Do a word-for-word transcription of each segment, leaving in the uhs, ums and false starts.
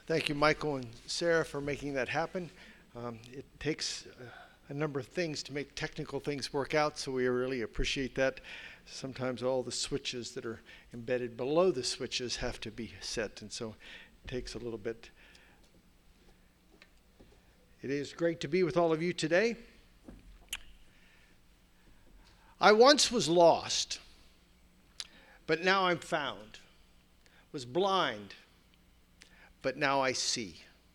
Thank you, Michael and Sarah, for making that happen. Um, it takes uh, a number of things to make technical things work out, so we really appreciate that. Sometimes all the switches that are embedded below the switches have to be set, and so it takes a little bit. It is great to be with all of you today. I once was lost, but now I'm found. Was blind, but now I see.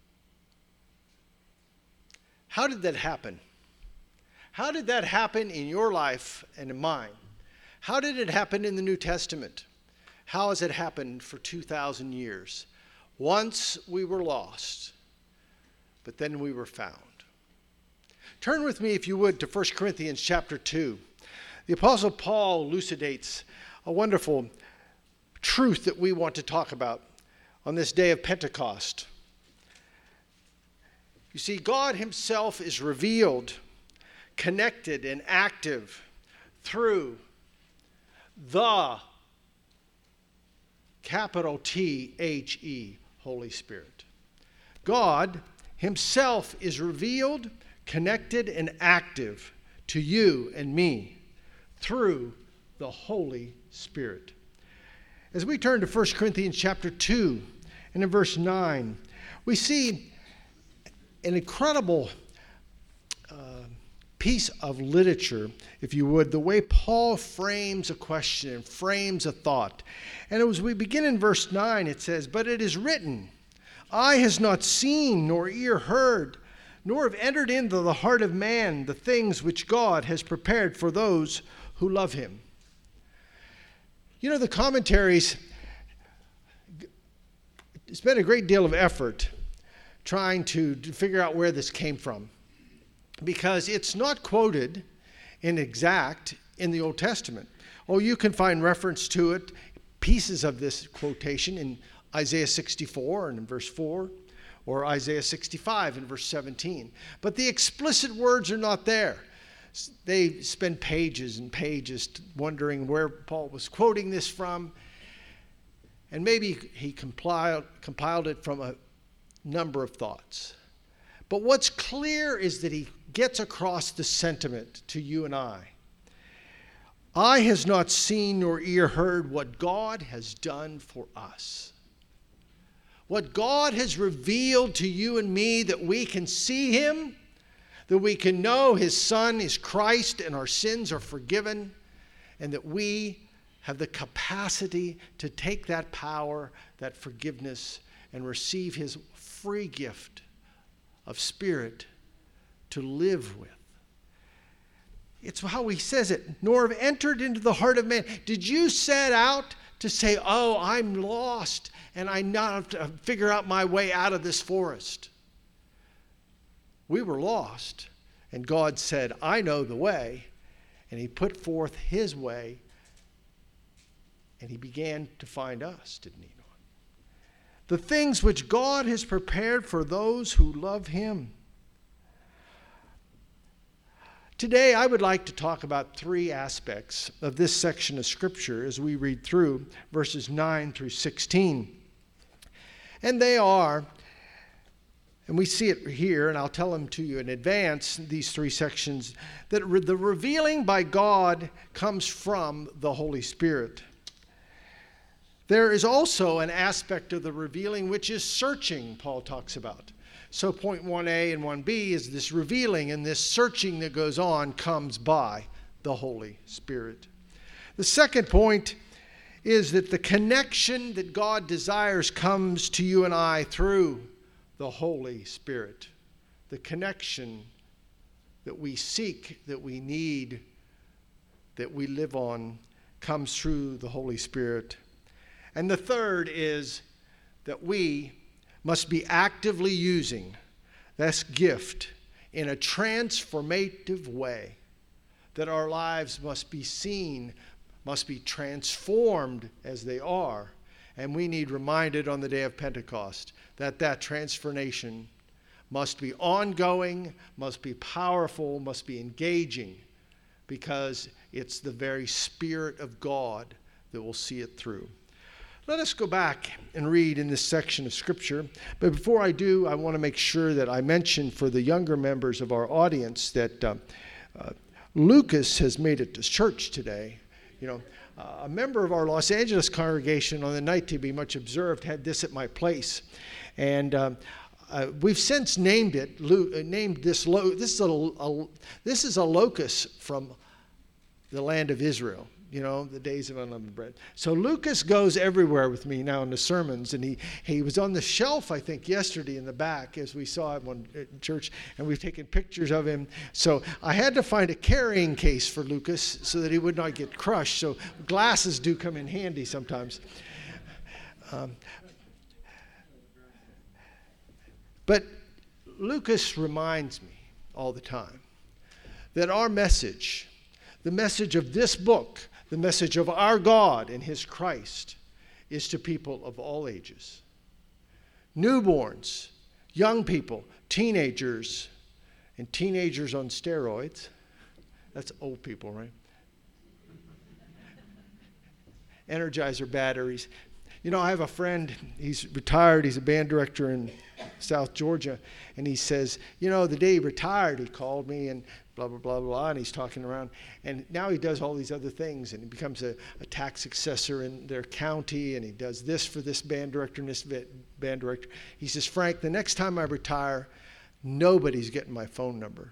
How did that happen? How did that happen in your life and in mine? How did it happen in the New Testament? How has it happened for two thousand years? Once we were lost, but then we were found. Turn with me, if you would, to First Corinthians chapter two. The Apostle Paul elucidates a wonderful truth that we want to talk about on this day of Pentecost. You see, God himself is revealed, connected, and active through the capital T H E, Holy Spirit. God himself is revealed, connected, and active to you and me through the Holy Spirit. As we turn to First Corinthians chapter two, and in verse nine, we see an incredible uh, piece of literature, if you would, the way Paul frames a question and frames a thought. And as we begin in verse nine, it says, "But it is written, eye has not seen, nor ear heard, nor have entered into the heart of man the things which God has prepared for those who love him." You know, the commentaries spent a great deal of effort trying to, to figure out where this came from, because it's not quoted in exact in the Old Testament. Oh, you can find reference to it, pieces of this quotation in Isaiah sixty-four and in verse four, or Isaiah sixty-five and verse seventeen. But the explicit words are not there. They spend pages and pages wondering where Paul was quoting this from. And maybe he compiled, compiled it from a number of thoughts. But what's clear is that he gets across the sentiment to you and I. Eye has not seen nor ear heard what God has done for us. What God has revealed to you and me, that we can see him, that we can know his Son is Christ and our sins are forgiven, and that we have the capacity to take that power, that forgiveness, and receive his free gift of Spirit to live with. It's how he says it, nor have entered into the heart of man. Did you set out to say, oh, I'm lost and I now have to figure out my way out of this forest? We were lost, and God said, I know the way, and he put forth his way, and he began to find us, didn't he? The things which God has prepared for those who love him. Today, I would like to talk about three aspects of this section of Scripture as we read through verses nine through sixteen. And they are, and we see it here, and I'll tell them to you in advance, these three sections, that re- the revealing by God comes from the Holy Spirit. There is also an aspect of the revealing which is searching, Paul talks about. So point one A and one B is this revealing, and this searching that goes on comes by the Holy Spirit. The second point is that the connection that God desires comes to you and I through the Holy Spirit. The connection that we seek, that we need, that we live on, comes through the Holy Spirit. And the third is that we must be actively using this gift in a transformative way, that our lives must be seen, must be transformed as they are. And we need reminded on the day of Pentecost that that transformation must be ongoing, must be powerful, must be engaging, because it's the very Spirit of God that will see it through. Let us go back and read in this section of Scripture. But before I do, I want to make sure that I mention for the younger members of our audience that uh, uh, Lucas has made it to church today. You know, uh, a member of our Los Angeles congregation on the night to be much observed had this at my place. And um, uh, we've since named it, uh, named this, lo- this, is a, a, this is a locust from the land of Israel. You know, the days of unleavened bread. So Lucas goes everywhere with me now in the sermons, and he, he was on the shelf, I think, yesterday in the back as we saw him on, in church, and we've taken pictures of him. So I had to find a carrying case for Lucas so that he would not get crushed. So glasses do come in handy sometimes. Um, but Lucas reminds me all the time that our message, the message of this book, the message of our God and his Christ, is to people of all ages. Newborns, young people, teenagers, and teenagers on steroids. That's old people, right? Energizer batteries. You know, I have a friend, he's retired, he's a band director in South Georgia, and he says, you know, the day he retired, he called me and blah, blah, blah, blah, and he's talking around. And now he does all these other things, and he becomes a, a tax assessor in their county, and he does this for this band director and this band director. He says, Frank, the next time I retire, nobody's getting my phone number.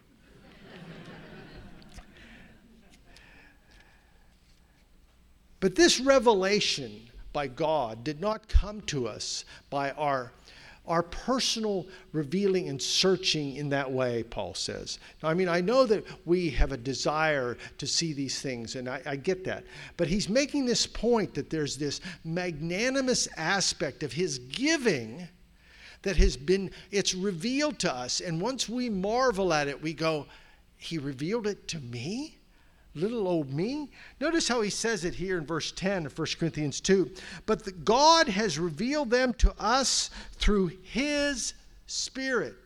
But this revelation by God did not come to us by our Our personal revealing and searching in that way, Paul says. Now, I mean, I know that we have a desire to see these things, and I, I get that. But he's making this point that there's this magnanimous aspect of his giving that has been, it's revealed to us. And once we marvel at it, we go, he revealed it to me? Little old me? Notice how he says it here in verse ten of First Corinthians two. But the, God has revealed them to us through his Spirit.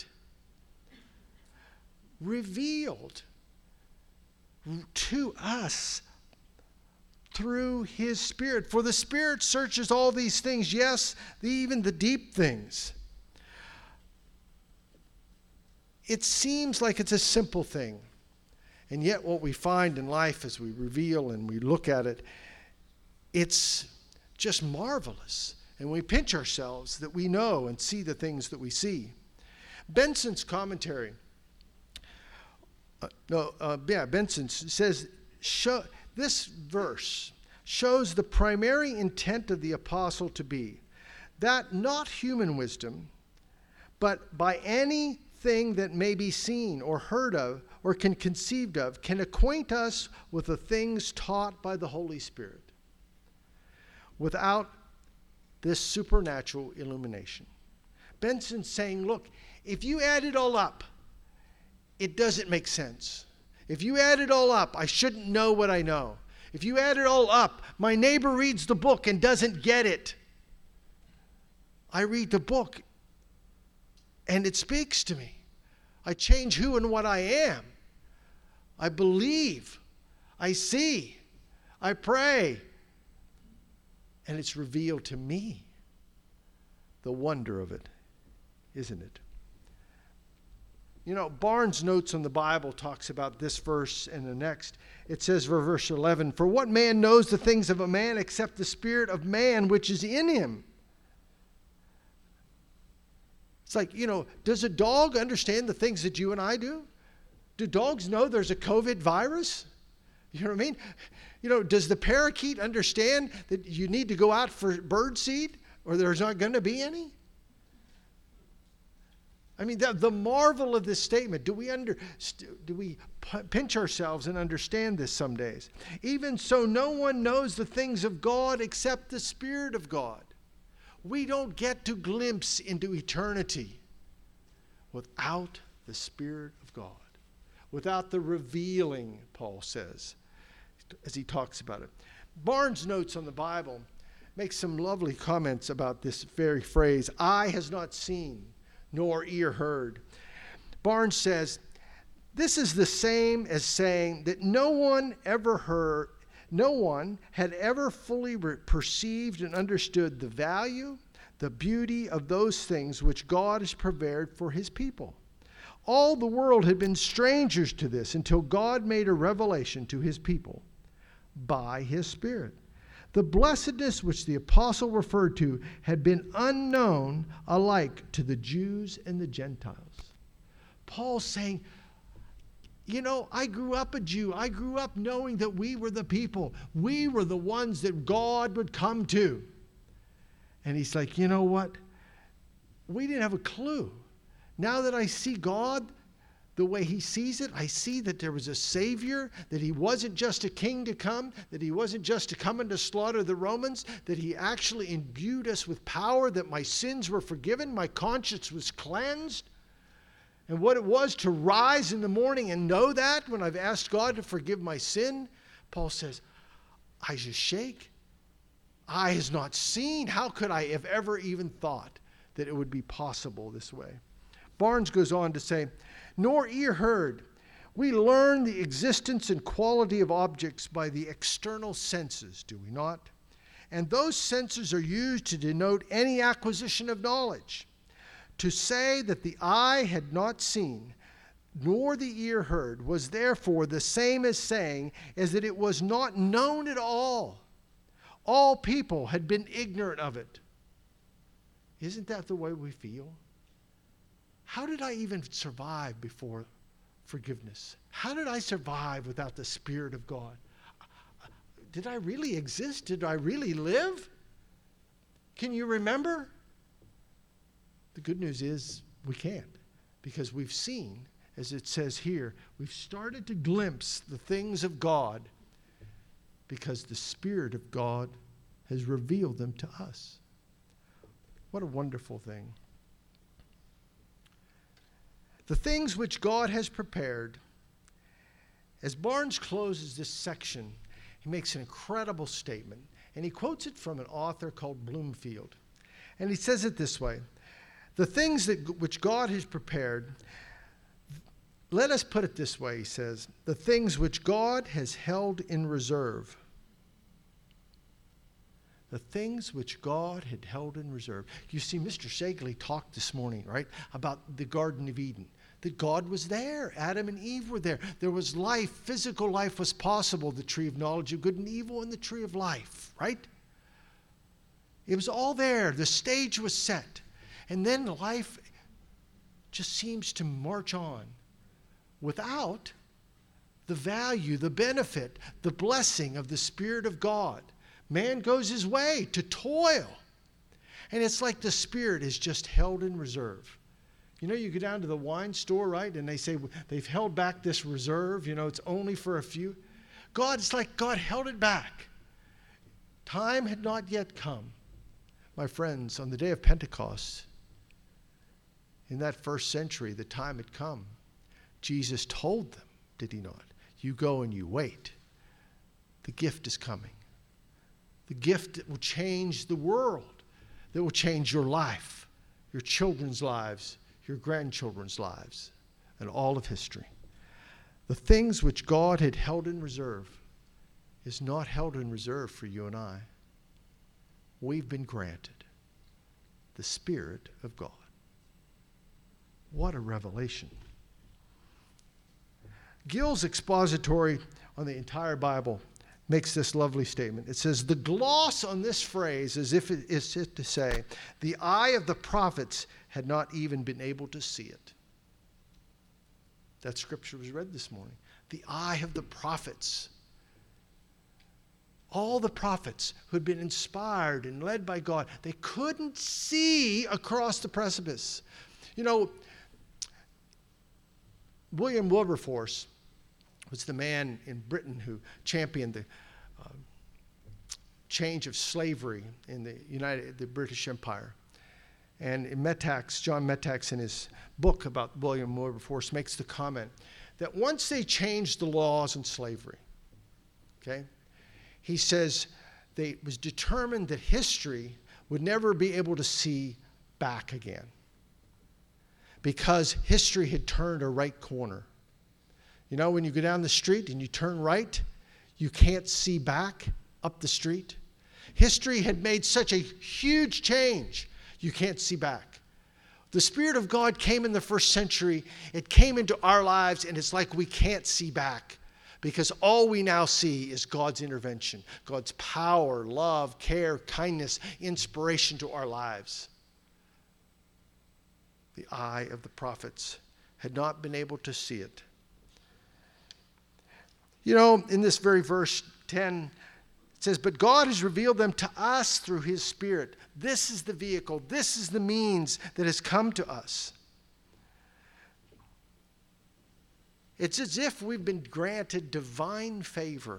Revealed to us through his Spirit. For the Spirit searches all these things, yes, the, even the deep things. It seems like it's a simple thing. And yet what we find in life as we reveal and we look at it, it's just marvelous. And we pinch ourselves that we know and see the things that we see. Benson's commentary, uh, no, uh, yeah, Benson says, show, this verse shows the primary intent of the apostle to be that not human wisdom, but by anything that may be seen or heard of, or can conceived of, can acquaint us with the things taught by the Holy Spirit without this supernatural illumination. Benson's saying, look, if you add it all up, it doesn't make sense. If you add it all up, I shouldn't know what I know. If you add it all up, my neighbor reads the book and doesn't get it. I read the book and it speaks to me. I change who and what I am. I believe, I see, I pray, and it's revealed to me. The wonder of it, isn't it? You know, Barnes' notes on the Bible talks about this verse and the next. It says, for verse eleven, for what man knows the things of a man except the spirit of man which is in him? It's like, you know, does a dog understand the things that you and I do? Do dogs know there's a COVID virus? You know what I mean? You know, does the parakeet understand that you need to go out for bird seed or there's not going to be any? I mean, the, the marvel of this statement, do we under, do we pinch ourselves and understand this some days? Even so, no one knows the things of God except the Spirit of God. We don't get to glimpse into eternity without the Spirit of God. Without the revealing, Paul says, as he talks about it. Barnes' notes on the Bible makes some lovely comments about this very phrase, eye has not seen, nor ear heard. Barnes says, this is the same as saying that no one ever heard, No one had ever fully re- perceived and understood the value, the beauty of those things which God has prepared for his people. All the world had been strangers to this until God made a revelation to his people by his Spirit. The blessedness which the apostle referred to had been unknown alike to the Jews and the Gentiles. Paul's saying, you know, I grew up a Jew. I grew up knowing that we were the people. We were the ones that God would come to. And he's like, you know what? We didn't have a clue. Now that I see God the way he sees it, I see that there was a Savior, that he wasn't just a king to come, that he wasn't just to come and to slaughter the Romans, that he actually imbued us with power, that my sins were forgiven, my conscience was cleansed. And what it was to rise in the morning and know that when I've asked God to forgive my sin, Paul says, I just shake. Eye has not seen. How could I have ever even thought that it would be possible this way? Barnes goes on to say, nor ear heard. We learn the existence and quality of objects by the external senses, do we not? And those senses are used to denote any acquisition of knowledge. To say that the eye had not seen, nor the ear heard, was therefore the same as saying as that it was not known at all. All people had been ignorant of it. Isn't that the way we feel? How did I even survive before forgiveness? How did I survive without the Spirit of God? Did I really exist? Did I really live? Can you remember? The good news is we can't, because we've seen, as it says here, we've started to glimpse the things of God because the Spirit of God has revealed them to us. What a wonderful thing. The things which God has prepared. As Barnes closes this section, he makes an incredible statement, and he quotes it from an author called Bloomfield. And he says it this way: the things that which God has prepared, let us put it this way, he says, the things which God has held in reserve. The things which God had held in reserve. You see, Mister Shagley talked this morning, right, about the Garden of Eden. That God was there. Adam and Eve were there. There was life. Physical life was possible. The tree of knowledge of good and evil and the tree of life, right? It was all there. The stage was set. And then life just seems to march on without the value, the benefit, the blessing of the Spirit of God. Man goes his way to toil. And it's like the Spirit is just held in reserve. You know, you go down to the wine store, right, and they say they've held back this reserve. You know, it's only for a few. God, it's like God held it back. Time had not yet come. My friends, on the day of Pentecost, in that first century, the time had come. Jesus told them, did he not? You go and you wait. The gift is coming. The gift that will change the world, that will change your life, your children's lives, your grandchildren's lives, and all of history. The things which God had held in reserve is not held in reserve for you and I. We've been granted the Spirit of God. What a revelation. Gill's expository on the entire Bible makes this lovely statement. It says, the gloss on this phrase, as if it is to say, the eye of the prophets had not even been able to see it. That scripture was read this morning. The eye of the prophets. All the prophets who had been inspired and led by God, they couldn't see across the precipice. You know, William Wilberforce was the man in Britain who championed the uh, change of slavery in the United, the British Empire. And in Metax, John Metax, in his book about William Wilberforce, makes the comment that once they changed the laws in slavery, okay, he says they, it was determined that history would never be able to see back again because history had turned a right corner. You know, when you go down the street and you turn right, You can't see back up the street. History had made such a huge change. You can't see back. The Spirit of God came in the first century. It came into our lives, and it's like we can't see back because all we now see is God's intervention, God's power, love, care, kindness, inspiration to our lives. The eye of the prophets had not been able to see it. You know, in this very verse ten, it says, but God has revealed them to us through his Spirit. This is the vehicle. This is the means that has come to us. It's as if we've been granted divine favor.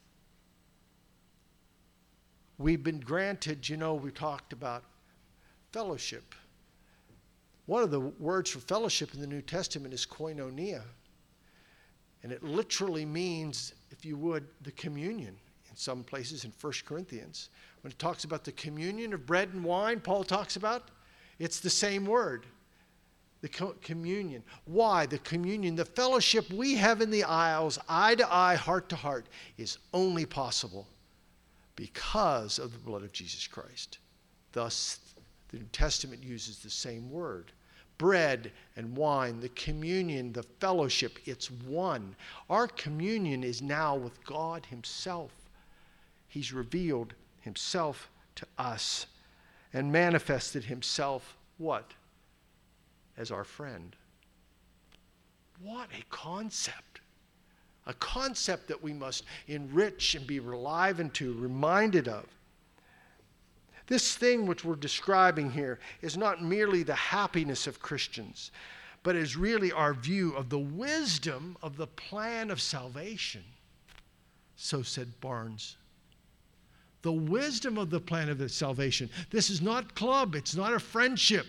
We've been granted, you know, we talked about fellowship. One of the words for fellowship in the New Testament is koinonia. And it literally means, if you would, the communion. In some places in First Corinthians, when it talks about the communion of bread and wine, Paul talks about, it's the same word. The co- communion. Why? The communion, the fellowship we have in the aisles, eye to eye, heart to heart, is only possible because of the blood of Jesus Christ. Thus, the New Testament uses the same word. Bread and wine, the communion, the fellowship, it's one. Our communion is now with God himself. He's revealed himself to us and manifested himself, what? As our friend. What a concept. A concept that we must enrich and be enlivened to, reminded of. This thing which we're describing here is not merely the happiness of Christians, but is really our view of the wisdom of the plan of salvation. So said Barnes. The wisdom of the plan of the salvation. This is not club. It's not a friendship.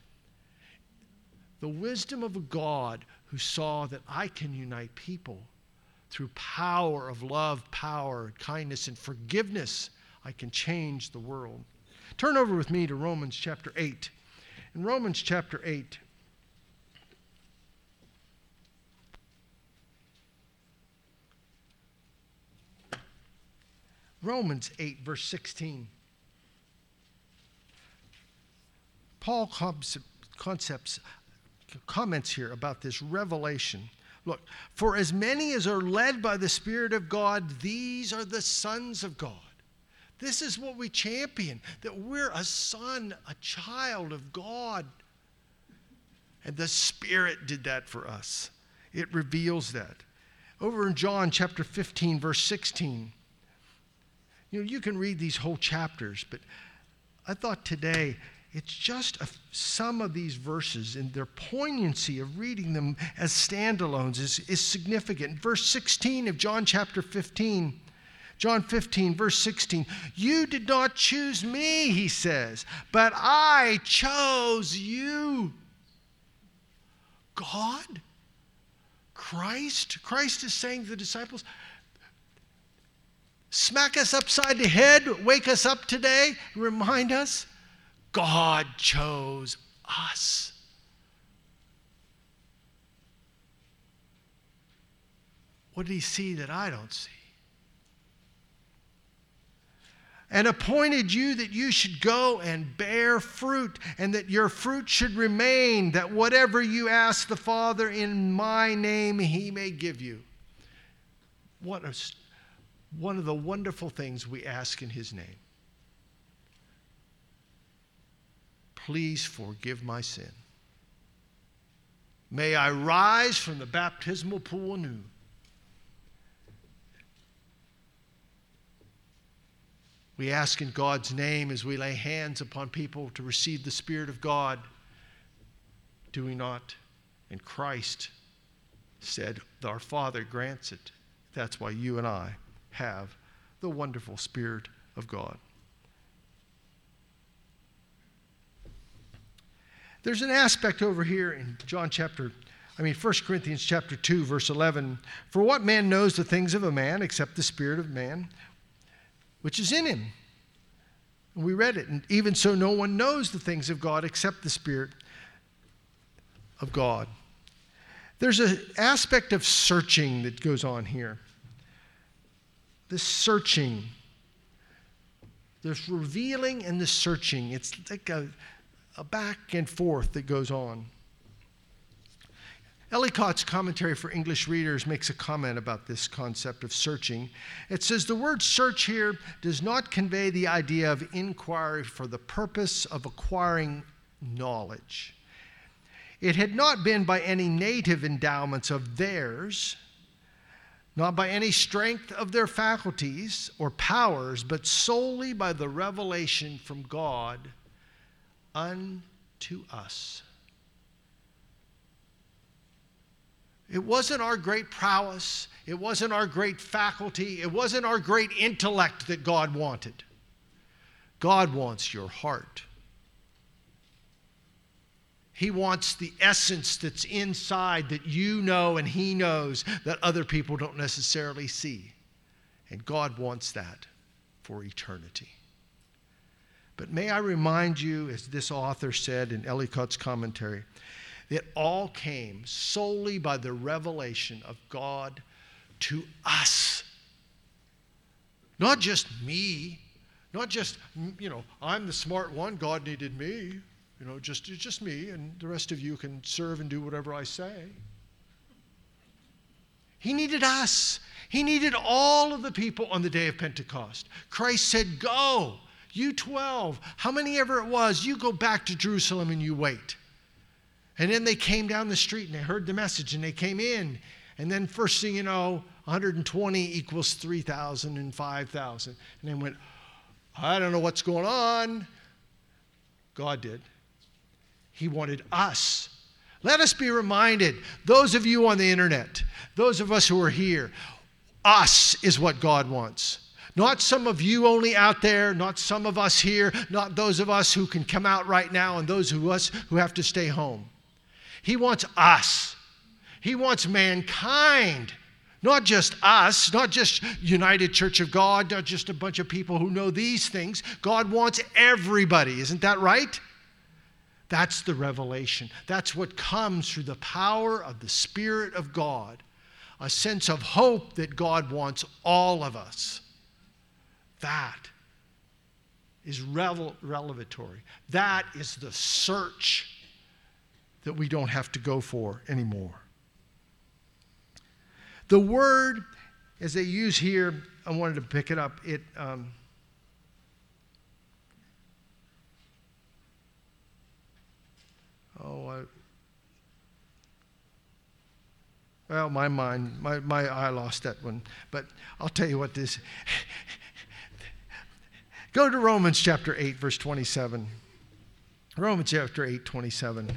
The wisdom of a God who saw that I can unite people through power of love, power, and kindness, and forgiveness. I can change the world. Turn over with me to Romans chapter eight. In Romans chapter eight, Romans eight, verse sixteen. Paul concepts, comments here about this revelation. Look, for as many as are led by the Spirit of God, these are the sons of God. This is what we champion, that we're a son, a child of God. And the Spirit did that for us. It reveals that. Over in John chapter fifteen, verse sixteen. You know, you can read these whole chapters, but I thought today it's just a, some of these verses and their poignancy of reading them as standalones is, is significant. Verse sixteen of John chapter fifteen. John fifteen, verse sixteen. You did not choose me, he says, but I chose you. God? Christ? Christ is saying to the disciples, smack us upside the head, wake us up today, remind us, God chose us. What did he see that I don't see? And appointed you that you should go and bear fruit, and that your fruit should remain, that whatever you ask the Father in my name, he may give you. What a, one of the wonderful things we ask in his name. Please forgive my sin. May I rise from the baptismal pool anew. We ask in God's name as we lay hands upon people to receive the Spirit of God. Do we not? And Christ said, our Father grants it. That's why you and I have the wonderful Spirit of God. There's an aspect over here in John chapter, I mean First Corinthians chapter two, verse eleven. For what man knows the things of a man except the spirit of man, which is in him? And we read it. And even so, no one knows the things of God except the Spirit of God. There's an aspect of searching that goes on here. this searching, this revealing and the searching. It's like a, a back and forth that goes on. Ellicott's commentary for English readers makes a comment about this concept of searching. It says, the word search here does not convey the idea of inquiry for the purpose of acquiring knowledge. It had not been by any native endowments of theirs, not by any strength of their faculties or powers, but solely by the revelation from God unto us. It wasn't our great prowess. It wasn't our great faculty. It wasn't our great intellect that God wanted. God wants your heart. He wants the essence that's inside that you know and He knows that other people don't necessarily see. And God wants that for eternity. But may I remind you, as this author said in Ellicott's commentary, it all came solely by the revelation of God to us. Not just me. Not just, you know, I'm the smart one, God needed me. You know, just, just me, and the rest of you can serve and do whatever I say. He needed us. He needed all of the people on the day of Pentecost. Christ said, go, you twelve, how many ever it was, you go back to Jerusalem and you wait. And then they came down the street and they heard the message and they came in. And then first thing you know, one hundred twenty equals three thousand and five thousand. And they went, I don't know what's going on. God did. He wanted us. Let us be reminded, those of you on the internet, those of us who are here, us is what God wants. Not some of you only out there, not some of us here, not those of us who can come out right now and those of us who have to stay home. He wants us. He wants mankind. Not just us, not just United Church of God, not just a bunch of people who know these things. God wants everybody. Isn't that right? That's the revelation. That's what comes through the power of the Spirit of God. A sense of hope that God wants all of us. That is revel- revelatory. That is the search that we don't have to go for anymore. The word, as they use here, I wanted to pick it up. It um, oh, I, well, my mind, my, my I lost that one. But I'll tell you what this. Go to Romans chapter eight, verse twenty-seven. Romans chapter eight, twenty-seven.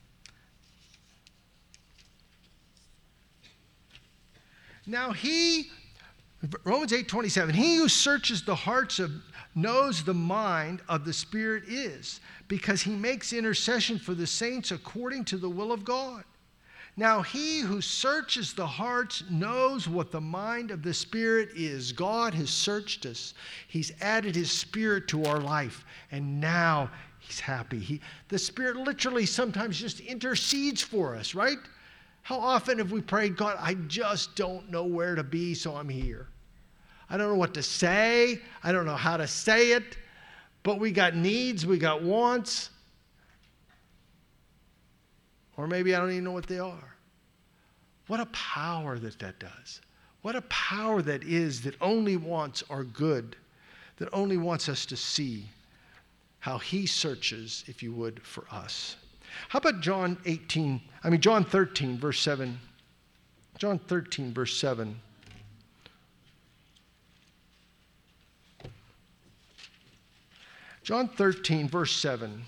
Now he, Romans eight twenty-seven, he who searches the hearts of, knows the mind of the Spirit is, because he makes intercession for the saints according to the will of God. Now he who searches the hearts knows what the mind of the Spirit is. God has searched us. He's added His Spirit to our life, and now He's happy. He, the Spirit literally sometimes just intercedes for us, right? How often have we prayed, God, I just don't know where to be, so I'm here. I don't know what to say. I don't know how to say it. But we got needs, we got wants. Or maybe I don't even know what they are. What a power that that does. What a power that is that only wants our good, that only wants us to see how He searches, if you would, for us. How about John eighteen, I mean John thirteen, verse seven. John thirteen, verse seven. John thirteen, verse seven.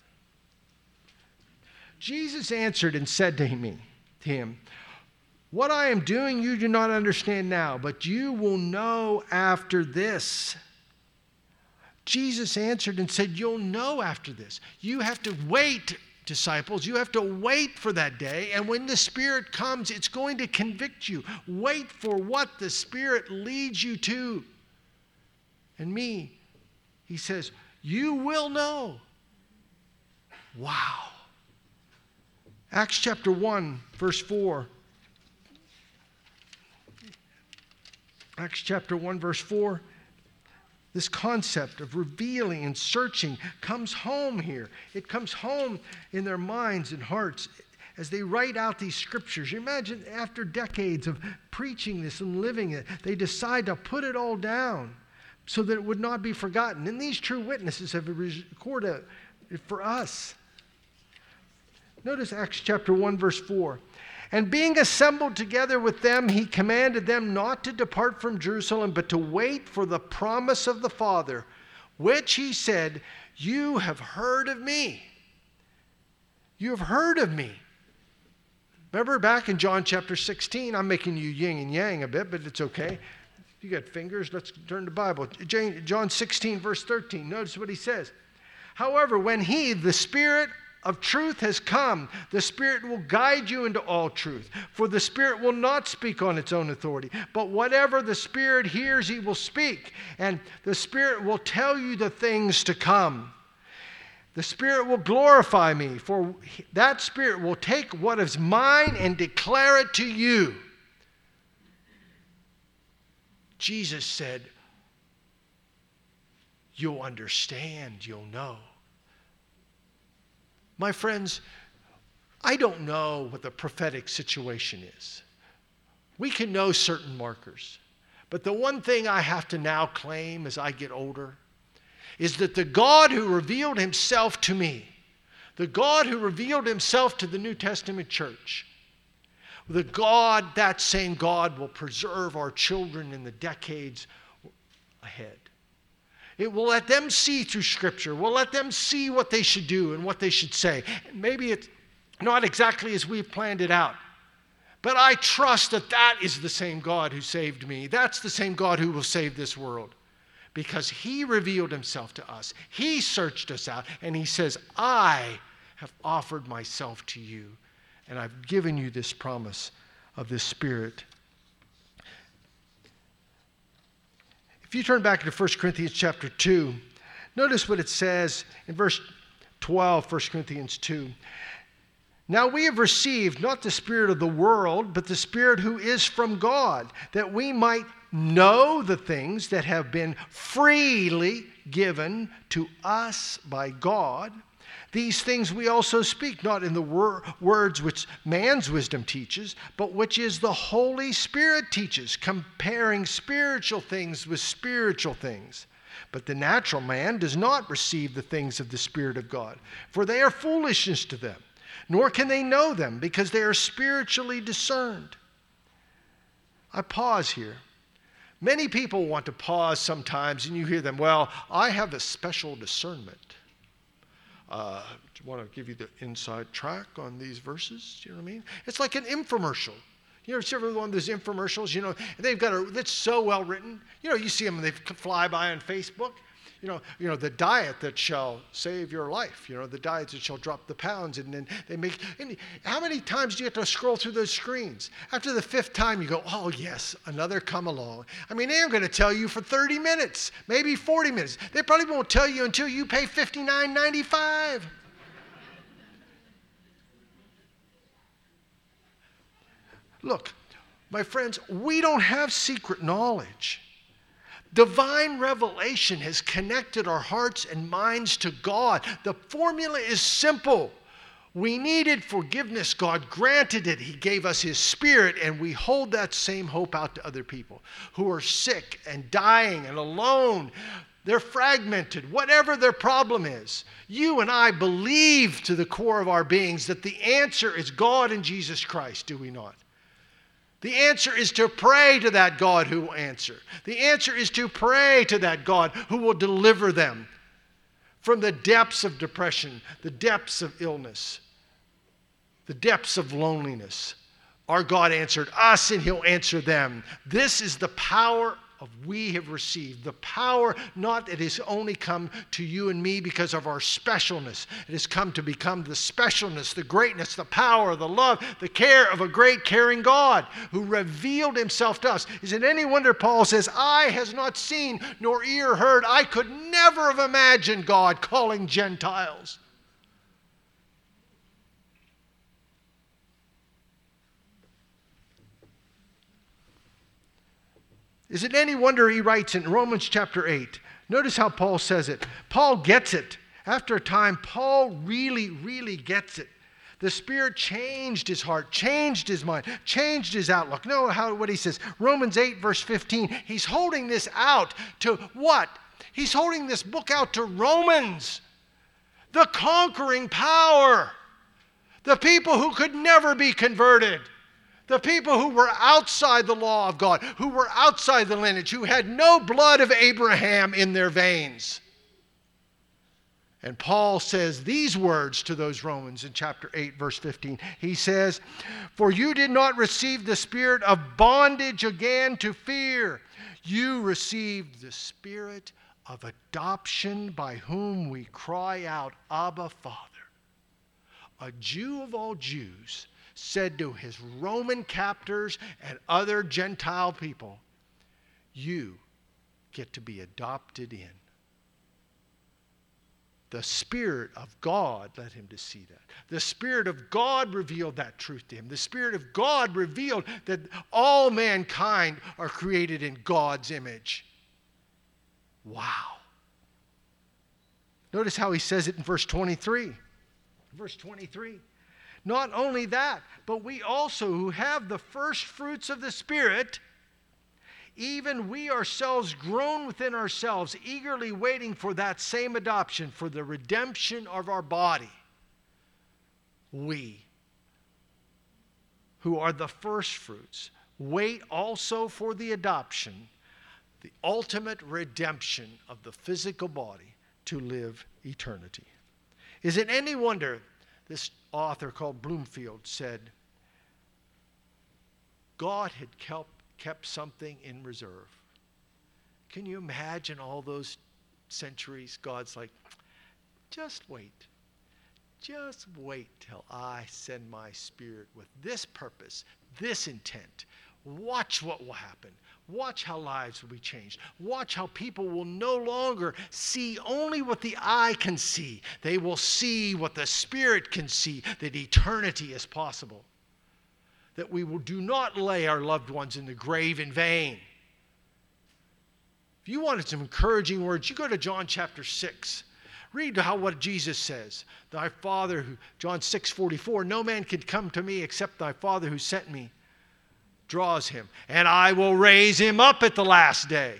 Jesus answered and said to him, to him, what I am doing you do not understand now, but you will know after this. Jesus answered and said, you'll know after this. You have to wait, disciples. You have to wait for that day. And when the Spirit comes, it's going to convict you. Wait for what the Spirit leads you to. And me, He says, you will know. Wow. Acts chapter one, verse four. Acts chapter one, verse four. This concept of revealing and searching comes home here. It comes home in their minds and hearts as they write out these scriptures. You imagine after decades of preaching this and living it, they decide to put it all down so that it would not be forgotten. And these true witnesses have recorded it for us. Notice Acts chapter one, verse four. And being assembled together with them, he commanded them not to depart from Jerusalem, but to wait for the promise of the Father, which he said, you have heard of me. You have heard of me. Remember back in John chapter sixteen, I'm making you yin and yang a bit, but it's okay. You got fingers, let's turn to the Bible. John sixteen, verse thirteen, notice what he says. However, when he, the Spirit of truth has come, the Spirit will guide you into all truth. For the Spirit will not speak on its own authority, but whatever the Spirit hears, he will speak. And the Spirit will tell you the things to come. The Spirit will glorify me, for that Spirit will take what is mine and declare it to you. Jesus said, you'll understand, you'll know. My friends, I don't know what the prophetic situation is. We can know certain markers. But the one thing I have to now claim as I get older is that the God who revealed himself to me, the God who revealed himself to the New Testament church, the God, that same God will preserve our children in the decades ahead. It will let them see through Scripture. We'll let them see what they should do and what they should say. And maybe it's not exactly as we've planned it out. But I trust that that is the same God who saved me. That's the same God who will save this world. Because he revealed himself to us. He searched us out. And he says, I have offered myself to you. And I've given you this promise of this Spirit. If you turn back to First Corinthians chapter two, notice what it says in verse twelve, First Corinthians two. Now we have received not the spirit of the world, but the Spirit who is from God, that we might know the things that have been freely given to us by God. These things we also speak, not in the wor- words which man's wisdom teaches, but which is the Holy Spirit teaches, comparing spiritual things with spiritual things. But the natural man does not receive the things of the Spirit of God, for they are foolishness to them, nor can they know them, because they are spiritually discerned. I pause here. Many people want to pause sometimes, and you hear them, well, I have a special discernment. Uh, do you want to give you the inside track on these verses? Do you know what I mean? It's like an infomercial. You ever see one of those infomercials? You know, they've got a, that's so well written. You know, you see them, they fly by on Facebook. You know, you know, the diet that shall save your life. You know, the diet that shall drop the pounds. And then they make, and how many times do you have to scroll through those screens? After the fifth time, you go, oh, yes, another come along. I mean, they're going to tell you for thirty minutes, maybe forty minutes. They probably won't tell you until you pay fifty-nine ninety-five. Look, my friends, we don't have secret knowledge. Divine revelation has connected our hearts and minds to God. The formula is simple. We needed forgiveness. God granted it. He gave us His Spirit, and we hold that same hope out to other people who are sick and dying and alone. They're fragmented, whatever their problem is. You and I believe to the core of our beings that the answer is God and Jesus Christ, do we not? The answer is to pray to that God who will answer. The answer is to pray to that God who will deliver them from the depths of depression, the depths of illness, the depths of loneliness. Our God answered us, and He'll answer them. This is the power of we have received. The power, not it has only come to you and me because of our specialness. It has come to become the specialness, the greatness, the power, the love, the care of a great caring God who revealed Himself to us. Is it any wonder Paul says, eye has not seen nor ear heard. I could never have imagined God calling Gentiles. Is it any wonder he writes in Romans chapter eight? Notice how Paul says it. Paul gets it. After a time, Paul really, really gets it. The Spirit changed his heart, changed his mind, changed his outlook. Know how what he says. Romans eight, verse fifteen. He's holding this out to what? He's holding this book out to Romans, the conquering power, the people who could never be converted. The people who were outside the law of God, who were outside the lineage, who had no blood of Abraham in their veins. And Paul says these words to those Romans in chapter eight, verse fifteen. He says, "For you did not receive the spirit of bondage again to fear. You received the spirit of adoption by whom we cry out, Abba, Father." A Jew of all Jews said to his Roman captors and other Gentile people, you get to be adopted in. The Spirit of God led him to see that. The Spirit of God revealed that truth to him. The Spirit of God revealed that all mankind are created in God's image. Wow. Notice how he says it in verse twenty-three. Verse twenty-three. Not only that, but we also who have the first fruits of the Spirit, even we ourselves groan within ourselves, eagerly waiting for that same adoption, for the redemption of our body. We, who are the first fruits, wait also for the adoption, the ultimate redemption of the physical body to live eternity. Is it any wonder this author called Bloomfield said God had kept, kept something in reserve? Can you imagine all those centuries? God's like, just wait. Just wait till I send my Spirit with this purpose, this intent. Watch what will happen. Watch how lives will be changed. Watch how people will no longer see only what the eye can see. They will see what the Spirit can see, that eternity is possible. That we will do not lay our loved ones in the grave in vain. If you wanted some encouraging words, you go to John chapter six. Read how what Jesus says. Thy Father, who, John six forty-four, no man can come to me except thy Father who sent me draws him, and I will raise him up at the last day.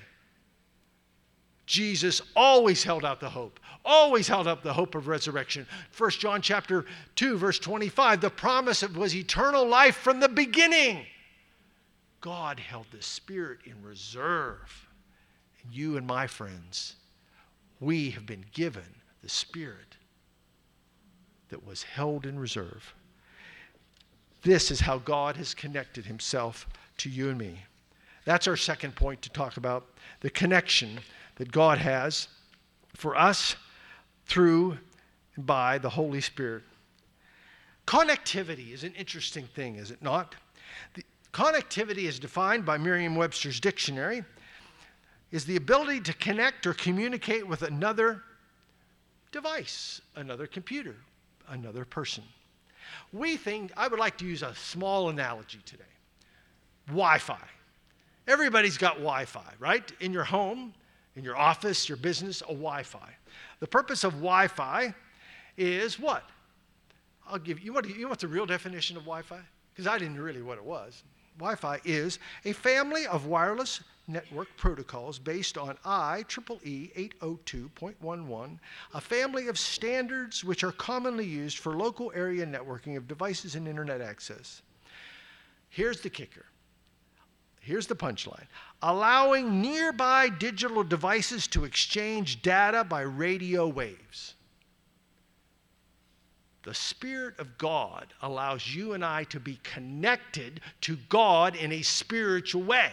Jesus always held out the hope, always held up the hope of resurrection. First John chapter two, verse twenty-five, the promise of was eternal life from the beginning. God held the Spirit in reserve. And you and my friends, we have been given the Spirit that was held in reserve. This is how God has connected himself to you and me. That's our second point to talk about, the connection that God has for us through and by the Holy Spirit. Connectivity is an interesting thing, is it not? The connectivity is defined by Merriam-Webster's dictionary is the ability to connect or communicate with another device, another computer, another person. We think, I would like to use a small analogy today. Wi-Fi. Everybody's got Wi-Fi, right? In your home, in your office, your business, a Wi-Fi. The purpose of Wi-Fi is what? I'll give you, you want, you want the real definition of Wi-Fi? Because I didn't really know what it was. Wi-Fi is a family of wireless network protocols based on I triple E eight oh two dot eleven, a family of standards which are commonly used for local area networking of devices and internet access. Here's the kicker. Here's the punchline. Allowing nearby digital devices to exchange data by radio waves. The Spirit of God allows you and I to be connected to God in a spiritual way.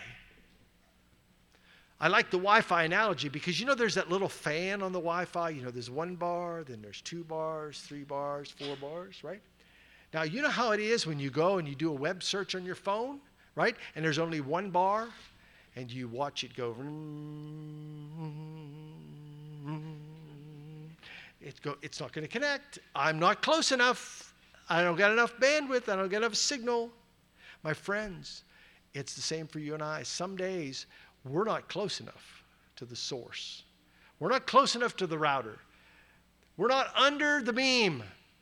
I like the Wi-Fi analogy because, you know, there's that little fan on the Wi-Fi. You know, there's one bar, then there's two bars, three bars, four bars, right? Now, you know how it is when you go and you do a web search on your phone, right? And there's only one bar, and you watch it go. It go it's not going to connect. I'm not close enough. I don't got enough bandwidth. I don't get enough signal. My friends, it's the same for you and I. Some days, we're not close enough to the source. We're not close enough to the router. We're not under the beam.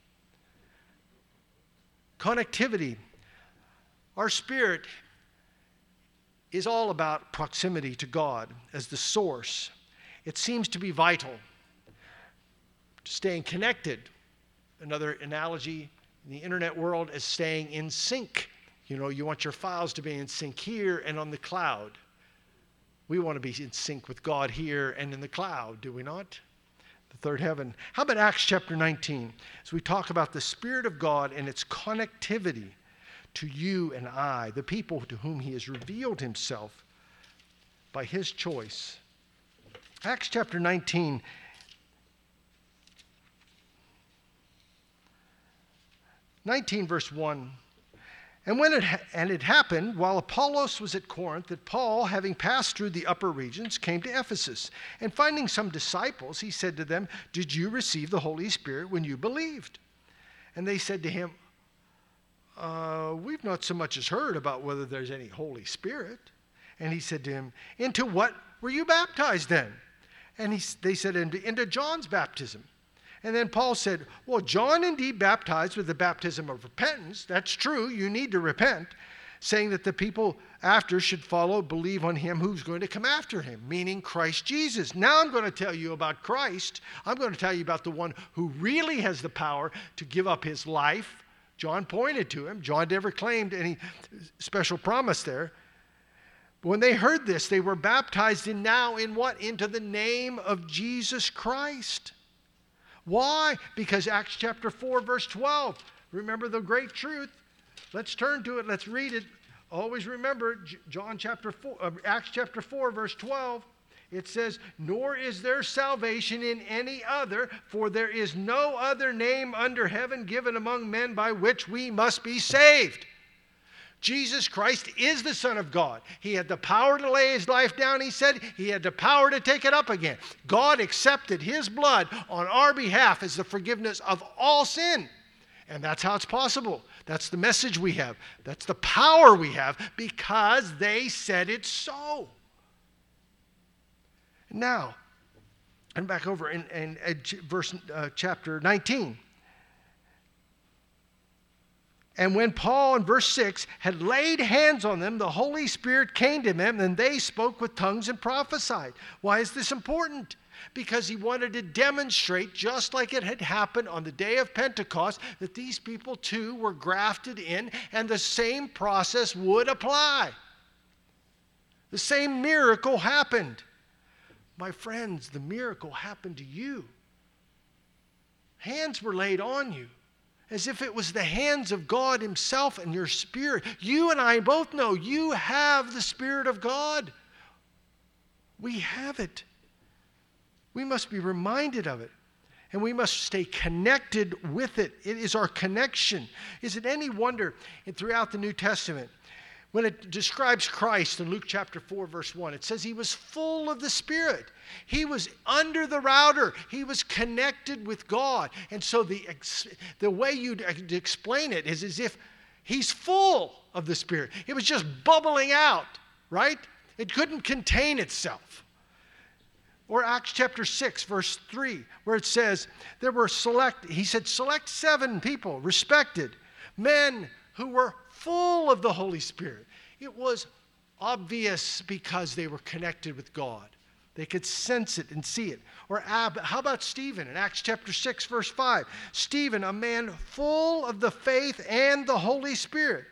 Connectivity. Our spirit is all about proximity to God as the source. It seems to be vital. Staying connected. Another analogy in the internet world is staying in sync. You know, you want your files to be in sync here and on the cloud. We want to be in sync with God here and in the cloud, do we not? The third heaven. How about Acts chapter nineteen? As we talk about the Spirit of God and its connectivity to you and I, the people to whom he has revealed himself by his choice. Acts chapter nineteen. nineteen verse one. And when it ha- and it happened, while Apollos was at Corinth, that Paul, having passed through the upper regions, came to Ephesus. And finding some disciples, he said to them, "Did you receive the Holy Spirit when you believed?" And they said to him, uh, "We've not so much as heard about whether there's any Holy Spirit." And he said to him, "Into what were you baptized then?" And he, they said, into, into John's baptism. And then Paul said, "Well, John indeed baptized with the baptism of repentance. That's true, you need to repent, saying that the people after should follow, believe on him who's going to come after him," meaning Christ Jesus. Now I'm going to tell you about Christ. I'm going to tell you about the one who really has the power to give up his life. John pointed to him. John never claimed any special promise there. But when they heard this, they were baptized in now in what? Into the name of Jesus Christ. Why? Because Acts chapter four, verse twelve. Remember the great truth. Let's turn to it. Let's read it. Always remember John chapter four, uh, Acts chapter four, verse twelve. It says, "Nor is there salvation in any other, for there is no other name under heaven given among men by which we must be saved." Jesus Christ is the Son of God. He had the power to lay his life down, he said. He had the power to take it up again. God accepted his blood on our behalf as the forgiveness of all sin. And that's how it's possible. That's the message we have. That's the power we have because they said it so. Now, and back over in, in, in verse uh, chapter nineteen. And when Paul, in verse six, had laid hands on them, the Holy Spirit came to them, and they spoke with tongues and prophesied. Why is this important? Because he wanted to demonstrate, just like it had happened on the day of Pentecost, that these people too were grafted in, and the same process would apply. The same miracle happened. My friends, the miracle happened to you. Hands were laid on you, as if it was the hands of God himself and your spirit. You and I both know you have the Spirit of God. We have it. We must be reminded of it. And we must stay connected with it. It is our connection. Is it any wonder throughout the New Testament, when it describes Christ in Luke chapter four, verse one, it says he was full of the Spirit. He was under the router. He was connected with God. And so the, the way you'd explain it is as if he's full of the Spirit. It was just bubbling out, right? It couldn't contain itself. Or Acts chapter six, verse three, where it says there were select, he said, select seven people, respected, men who were full of the Holy Spirit. It was obvious because they were connected with God. They could sense it and see it. Or how about Stephen in Acts chapter six, verse five? Stephen, a man full of the faith and the Holy Spirit.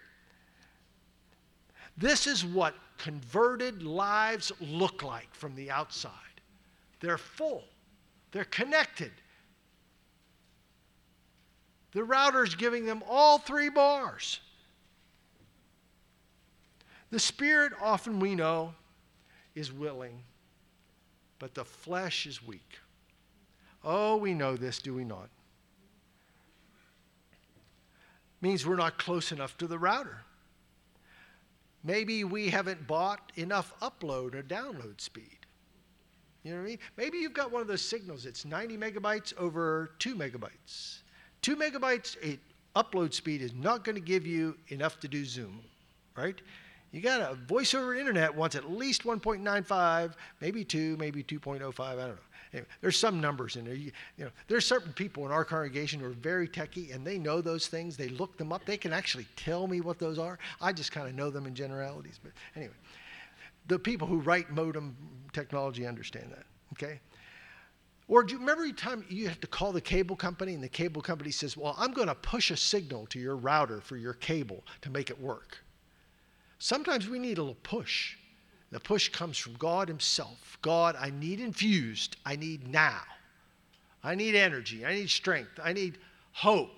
This is what converted lives look like from the outside. They're full. They're connected. The router's giving them all three bars. The spirit, often we know, is willing, but the flesh is weak. Oh, we know this, do we not? Means we're not close enough to the router. Maybe we haven't bought enough upload or download speed. You know what I mean? Maybe you've got one of those signals. It's ninety megabytes over two megabytes. Two megabytes a upload speed is not going to give you enough to do Zoom, right? You got a voice over internet wants at least one point nine five, maybe two, maybe two point oh five, I don't know. Anyway, there's some numbers in there. You, you know, there's certain people in our congregation who are very techie, and they know those things. They look them up. They can actually tell me what those are. I just kind of know them in generalities. But anyway, the people who write modem technology understand that, okay? Or do you remember every time you have to call the cable company, and the cable company says, well, I'm going to push a signal to your router for your cable to make it work. Sometimes we need a little push. The push comes from God himself. God, I need infused. I need now. I need energy. I need strength. I need hope.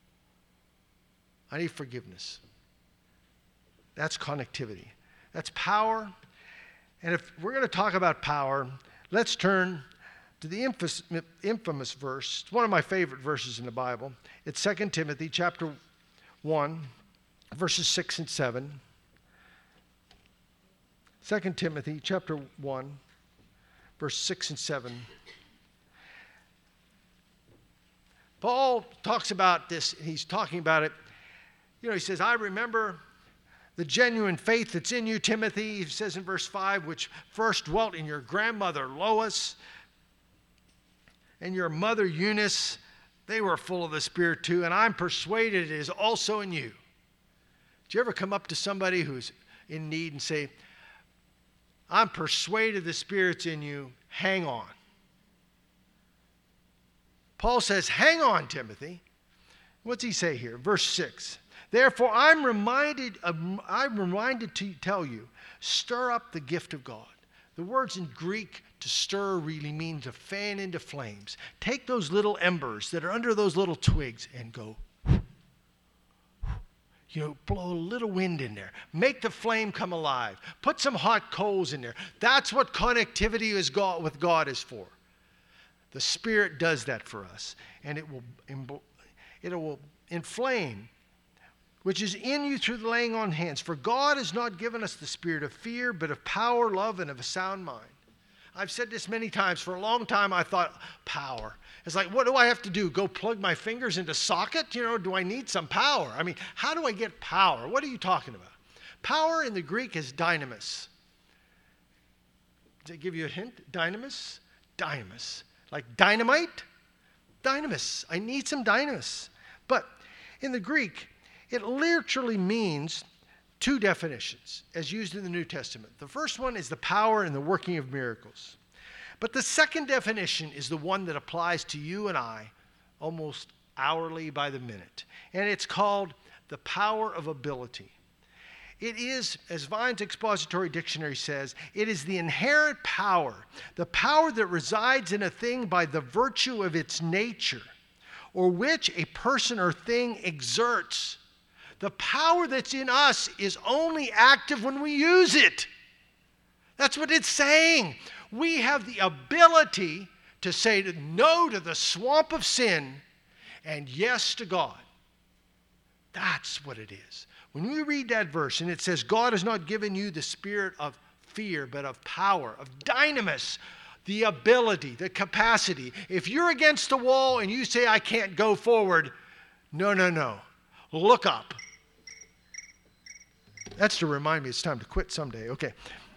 I need forgiveness. That's connectivity. That's power. And if we're going to talk about power, let's turn to the infamous, infamous verse. It's one of my favorite verses in the Bible. It's Second Timothy chapter one, verses six and seven. Second Timothy chapter one, verse six and seven. Paul talks about this, and he's talking about it. You know, he says, I remember the genuine faith that's in you, Timothy. He says in verse five, which first dwelt in your grandmother Lois and your mother Eunice. They were full of the Spirit too, and I'm persuaded it is also in you. Did you ever come up to somebody who's in need and say, I'm persuaded the Spirit's in you, hang on. Paul says, hang on, Timothy. What's he say here? Verse six. Therefore, I'm reminded, of, I'm reminded to tell you, stir up the gift of God. The words in Greek, to stir, really mean to fan into flames. Take those little embers that are under those little twigs and go, you know, blow a little wind in there. Make the flame come alive. Put some hot coals in there. That's what connectivity is God, with God is for. The Spirit does that for us. And it will, it will inflame, which is in you through the laying on hands. For God has not given us the spirit of fear, but of power, love, and of a sound mind. I've said this many times. For a long time, I thought, power. It's like, what do I have to do? Go plug my fingers into socket? You know, do I need some power? I mean, how do I get power? What are you talking about? Power in the Greek is dynamis. Does it give you a hint? Dynamis? Dynamis. Like dynamite? Dynamis. I need some dynamis. But in the Greek, it literally means two definitions as used in the New Testament. The first one is the power and the working of miracles. But the second definition is the one that applies to you and I almost hourly by the minute. And it's called the power of ability. It is, as Vine's Expository Dictionary says, it is the inherent power, the power that resides in a thing by the virtue of its nature, or which a person or thing exerts. The power that's in us is only active when we use it. That's what it's saying. We have the ability to say no to the swamp of sin and yes to God. That's what it is. When we read that verse and it says, God has not given you the spirit of fear, but of power, of dynamis, the ability, the capacity. If you're against the wall and you say, I can't go forward, no, no, no. Look up. That's to remind me it's time to quit someday. Okay.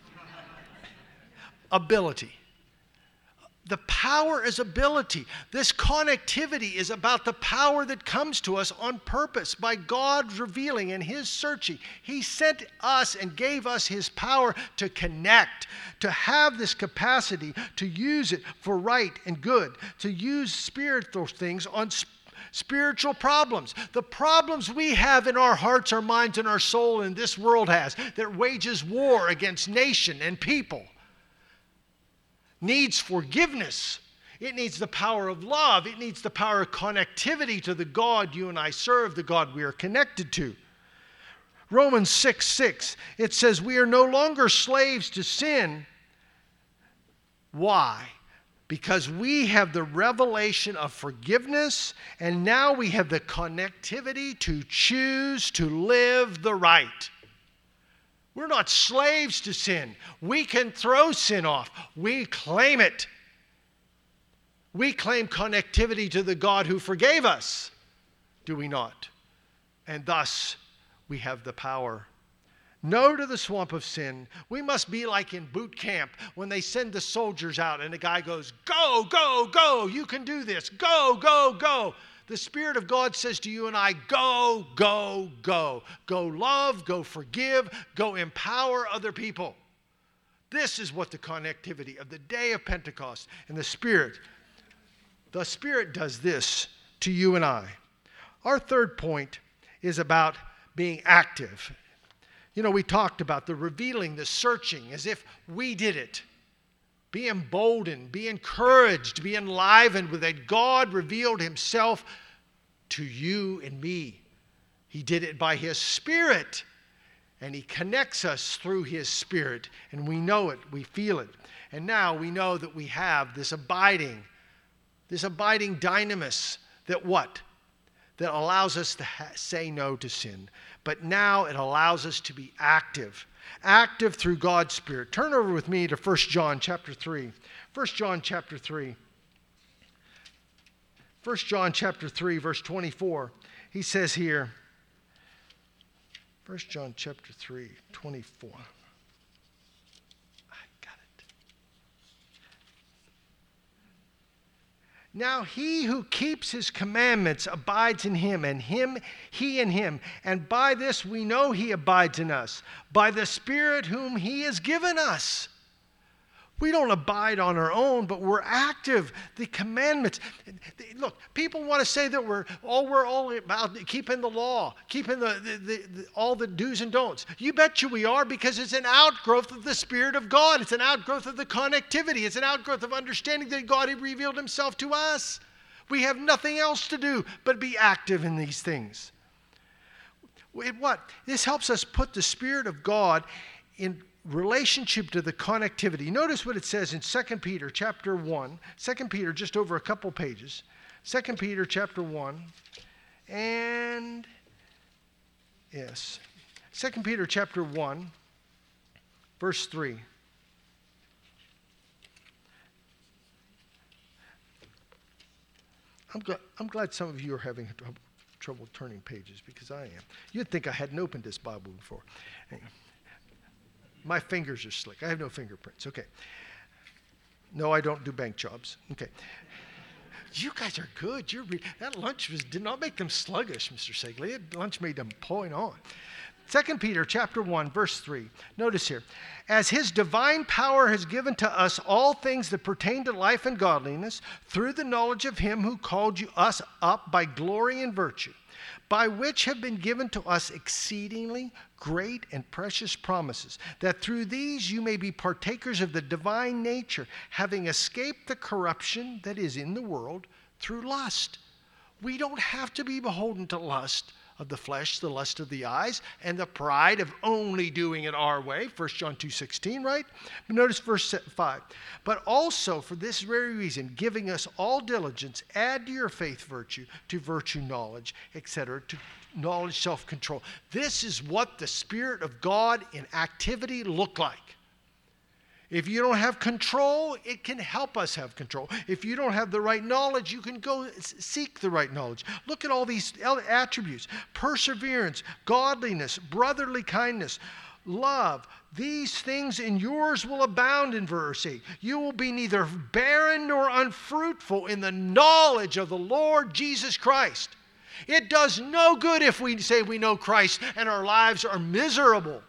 Ability. The power is ability. This connectivity is about the power that comes to us on purpose by God revealing and His searching. He sent us and gave us His power to connect, to have this capacity to use it for right and good, to use spiritual things on spiritual Spiritual problems, the problems we have in our hearts, our minds, and our soul, and this world has, that wages war against nation and people, needs forgiveness. It needs the power of love. It needs the power of connectivity to the God you and I serve, the God we are connected to. Romans six six, it says, we are no longer slaves to sin. Why? Because we have the revelation of forgiveness, and now we have the connectivity to choose to live the right. We're not slaves to sin. We can throw sin off. We claim it. We claim connectivity to the God who forgave us, do we not? And thus, we have the power No to the swamp of sin. We must be like in boot camp when they send the soldiers out and the guy goes, go, go, go. You can do this. Go, go, go. The Spirit of God says to you and I, go, go, go. Go love, go forgive, go empower other people. This is what the connectivity of the day of Pentecost and the Spirit. The Spirit does this to you and I. Our third point is about being active. You know, we talked about the revealing, the searching, as if we did it. Be emboldened, be encouraged, be enlivened with that God revealed himself to you and me. He did it by his Spirit, and he connects us through his Spirit, and we know it, we feel it. And now we know that we have this abiding, this abiding dynamis that what? That allows us to ha- say no to sin. But now it allows us to be active. Active through God's Spirit. Turn over with me to First John chapter three. First John chapter three. First John chapter three, verse twenty-four. He says here, First John chapter three, twenty-four. I got it. Now he who keeps his commandments abides in him, and him, he in him. And by this we know he abides in us, by the Spirit whom he has given us. We don't abide on our own, but we're active. The commandments. Look, people want to say that we're all we're all about keeping the law, keeping the, the, the, the all the do's and don'ts. You bet you we are, because it's an outgrowth of the Spirit of God. It's an outgrowth of the connectivity. It's an outgrowth of understanding that God had revealed himself to us. We have nothing else to do but be active in these things. It, what? This helps us put the Spirit of God in relationship to the connectivity. Notice what it says in Second Peter chapter one. Second Peter, just over a couple pages. Second Peter chapter one. And yes. Second Peter chapter one, verse three. I'm glad, I'm glad some of you are having trouble, trouble turning pages, because I am. You'd think I hadn't opened this Bible before. Anyway. My fingers are slick. I have no fingerprints. Okay. No, I don't do bank jobs. Okay. You guys are good. You're re- that lunch was, did not make them sluggish, Mister Segley. That lunch made them point on. Second Peter chapter one, verse three. Notice here. As his divine power has given to us all things that pertain to life and godliness, through the knowledge of him who called you us up by glory and virtue, by which have been given to us exceedingly great and precious promises, that through these you may be partakers of the divine nature, having escaped the corruption that is in the world through lust. We don't have to be beholden to lust of the flesh, the lust of the eyes, and the pride of only doing it our way. First John two sixteen, right? But notice verse five. But also for this very reason, giving us all diligence, add to your faith virtue, to virtue knowledge, et cetera, to knowledge self-control. This is what the Spirit of God in activity look like. If you don't have control, it can help us have control. If you don't have the right knowledge, you can go seek the right knowledge. Look at all these attributes: perseverance, godliness, brotherly kindness, love. These things in yours will abound, in verse eight. You will be neither barren nor unfruitful in the knowledge of the Lord Jesus Christ. It does no good if we say we know Christ and our lives are miserable.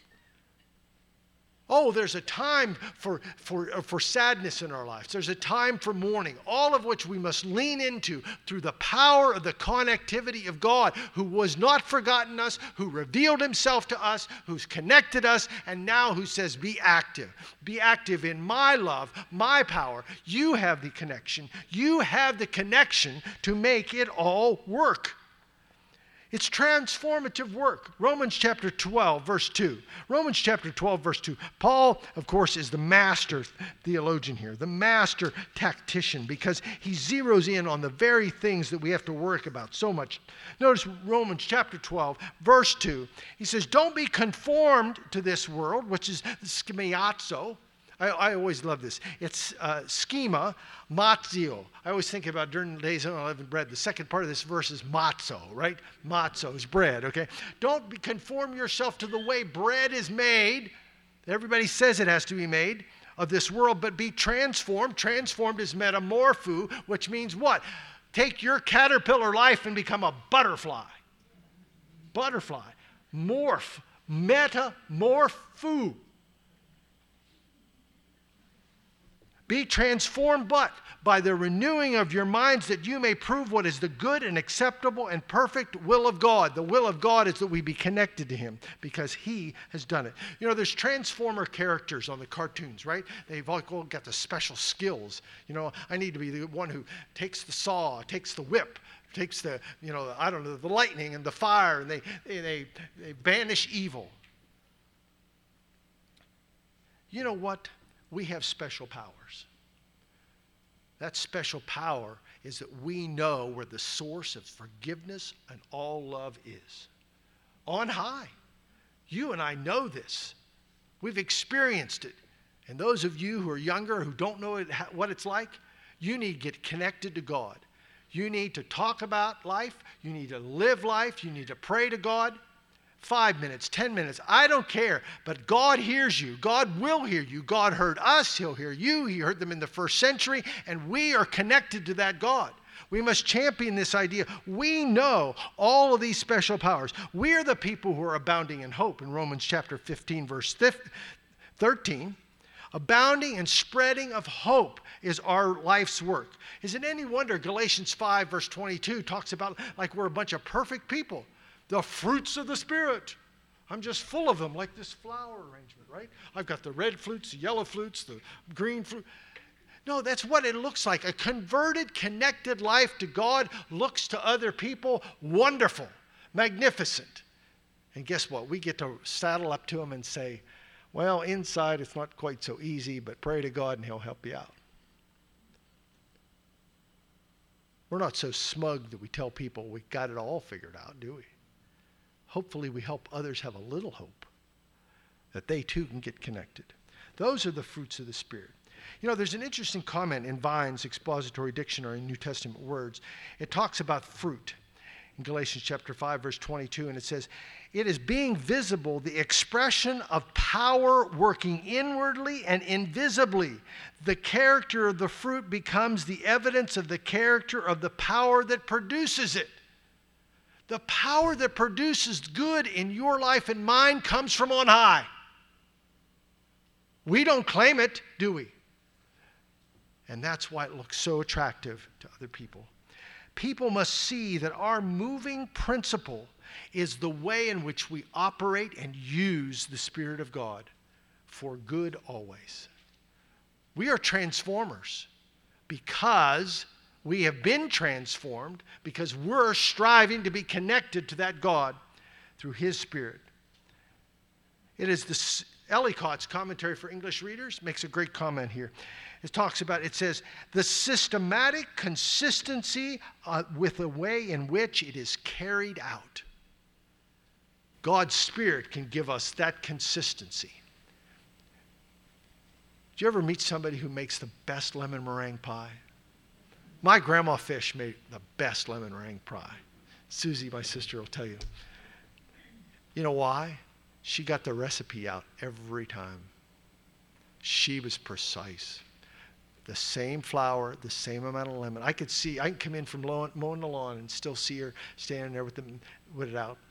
Oh, there's a time for, for, for sadness in our lives. There's a time for mourning, all of which we must lean into through the power of the connectivity of God, who was not forgotten us, who revealed himself to us, who's connected us, and now who says, be active. Be active in my love, my power. You have the connection. You have the connection to make it all work. It's transformative work. Romans chapter twelve, verse two. Romans chapter twelve, verse two. Paul, of course, is the master theologian here, the master tactician, because he zeroes in on the very things that we have to work about so much. Notice Romans chapter twelve, verse two. He says, don't be conformed to this world, which is schemaiazo. I, I always love this. It's uh, schema, matzio. I always think about during the days of unleavened bread. The second part of this verse is matzo, right? Matzo is bread, okay? Don't be, conform yourself to the way bread is made. Everybody says it has to be made of this world, but be transformed. Transformed is metamorpho, which means what? Take your caterpillar life and become a butterfly. Butterfly. Morph. Metamorpho. Be transformed, but by the renewing of your minds, that you may prove what is the good and acceptable and perfect will of God. The will of God is that we be connected to Him because He has done it. You know, there's Transformer characters on the cartoons, right? They've all got the special skills. You know, I need to be the one who takes the saw, takes the whip, takes the, you know, I don't know, the lightning and the fire, and they, they, they banish evil. You know what? We have special powers. That special power is that we know where the source of forgiveness and all love is. On high. You and I know this. We've experienced it. And those of you who are younger, who don't know it, what it's like, you need to get connected to God. You need to talk about life. You need to live life. You need to pray to God. Five minutes, ten minutes, I don't care. But God hears you. God will hear you. God heard us. He'll hear you. He heard them in the first century. And we are connected to that God. We must champion this idea. We know all of these special powers. We are the people who are abounding in hope. In Romans chapter fifteen, verse thirteen, abounding and spreading of hope is our life's work. Is it any wonder Galatians five, verse twenty-two talks about like we're a bunch of perfect people. The fruits of the Spirit. I'm just full of them, like this flower arrangement, right? I've got the red fruits, the yellow fruits, the green fruit. No, that's what it looks like. A converted, connected life to God looks to other people wonderful, magnificent. And guess what? We get to saddle up to them and say, well, inside it's not quite so easy, but pray to God and He'll help you out. We're not so smug that we tell people we got it all figured out, do we? Hopefully we help others have a little hope that they too can get connected. Those are the fruits of the Spirit. You know, there's an interesting comment in Vine's Expository Dictionary in New Testament Words. It talks about fruit in Galatians chapter five, verse twenty-two, and it says, it is being visible, the expression of power working inwardly and invisibly. The character of the fruit becomes the evidence of the character of the power that produces it. The power that produces good in your life and mine comes from on high. We don't claim it, do we? And that's why it looks so attractive to other people. People must see that our moving principle is the way in which we operate and use the Spirit of God for good always. We are transformers because we have been transformed, because we're striving to be connected to that God through His Spirit. It is the Ellicott's Commentary for English Readers makes a great comment here. It talks about, it says, the systematic consistency uh, with the way in which it is carried out. God's Spirit can give us that consistency. Do you ever meet somebody who makes the best lemon meringue pie? My grandma Fish made the best lemon meringue pie. Susie, my sister, will tell you. You know why? She got the recipe out every time. She was precise. The same flour, the same amount of lemon. I could see, I can come in from mowing the lawn and still see her standing there with, the, with it out.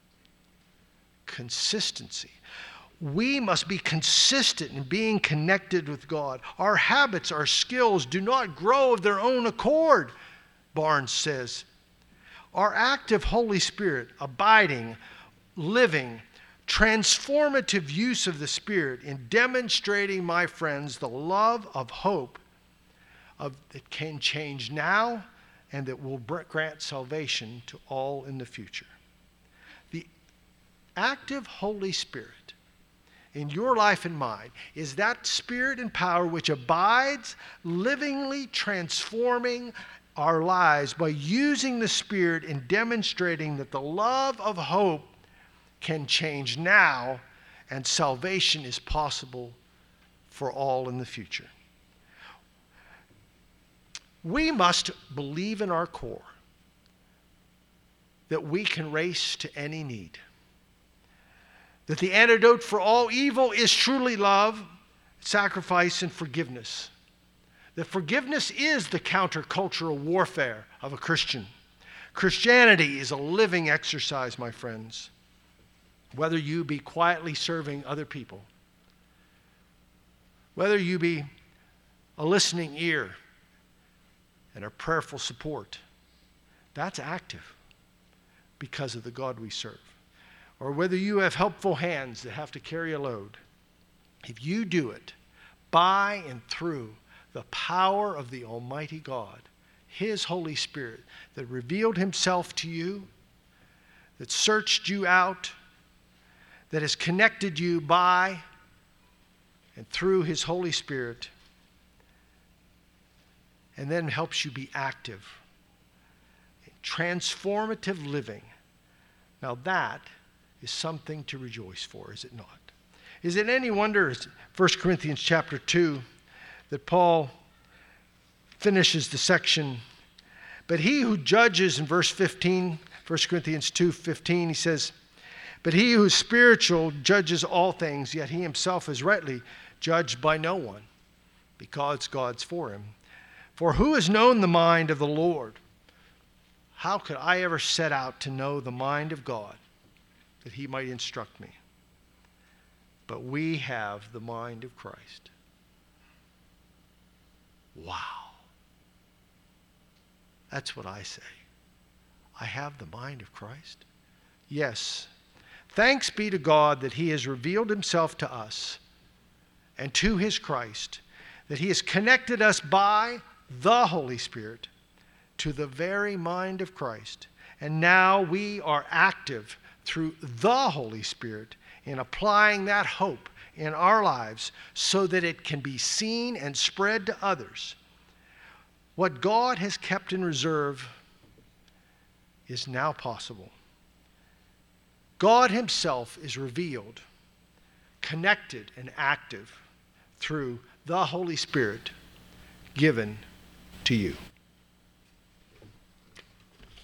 Consistency. We must be consistent in being connected with God. Our habits, our skills do not grow of their own accord, Barnes says. Our active Holy Spirit, abiding, living, transformative use of the Spirit in demonstrating, my friends, the love of hope of, that can change now and that will grant salvation to all in the future. The active Holy Spirit in your life and mine is that Spirit and power which abides, livingly transforming our lives by using the Spirit in demonstrating that the love of hope can change now and salvation is possible for all in the future. We must believe in our core that we can race to any need. That the antidote for all evil is truly love, sacrifice, and forgiveness. That forgiveness is the countercultural warfare of a Christian. Christianity is a living exercise, my friends. Whether you be quietly serving other people, whether you be a listening ear and a prayerful support, that's active because of the God we serve. Or whether you have helpful hands that have to carry a load, if you do it by and through the power of the Almighty God, His Holy Spirit that revealed Himself to you, that searched you out, that has connected you by and through His Holy Spirit, and then helps you be active, transformative living. Now that is something to rejoice for, is it not? Is it any wonder, First Corinthians chapter two, that Paul finishes the section, but he who judges in verse fifteen, First Corinthians two fifteen, he says, but he who is spiritual judges all things, yet he himself is rightly judged by no one, because God's for him. For who has known the mind of the Lord? How could I ever set out to know the mind of God, that He might instruct me? But we have the mind of Christ. Wow. That's what I say. I have the mind of Christ. Yes. Thanks be to God that He has revealed Himself to us and to His Christ, that He has connected us by the Holy Spirit to the very mind of Christ. And now we are active through the Holy Spirit in applying that hope in our lives so that it can be seen and spread to others. What God has kept in reserve is now possible. God Himself is revealed, connected, and active through the Holy Spirit given to you.